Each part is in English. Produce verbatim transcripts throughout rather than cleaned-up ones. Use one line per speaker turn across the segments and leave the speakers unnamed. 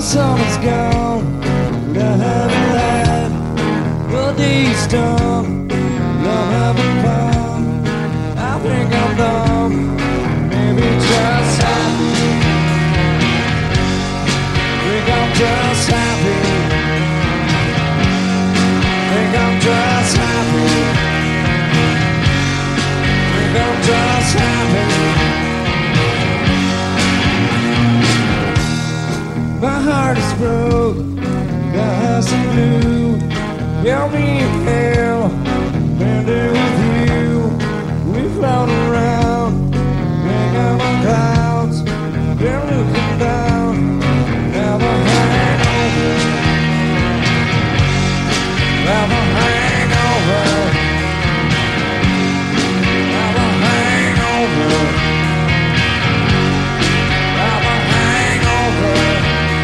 sun is gone, but I haven't lied. The day's done, love having fun. I think I'm done, maybe just happy. Think I'm just happy. Think I'm just happy. Think I'm just happy. My heart is broke, the house is blue. Help me in hell, been there with you. We float around, hang out on clouds. Been looking down, never hang over. Never hang over. Never hang over. Never hang over.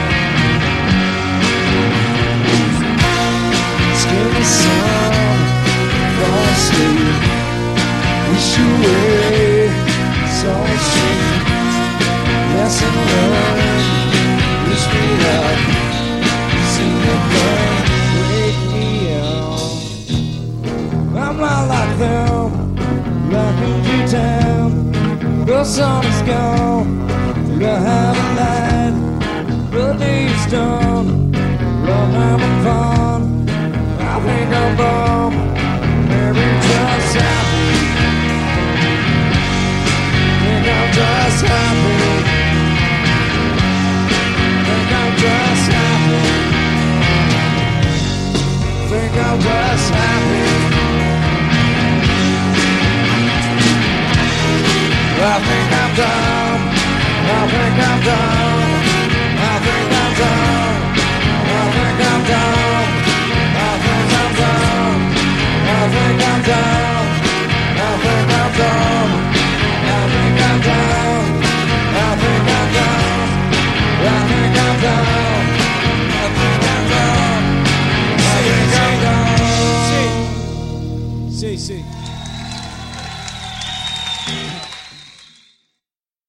The sun, fall asleep, wish you away, so sweet. Lesson learned, wish me luck, see the burn, wake me up. I'm not like them, rocking you down. The sun is gone, but I haven't lied. The day's done, love having fun. I think I'm born.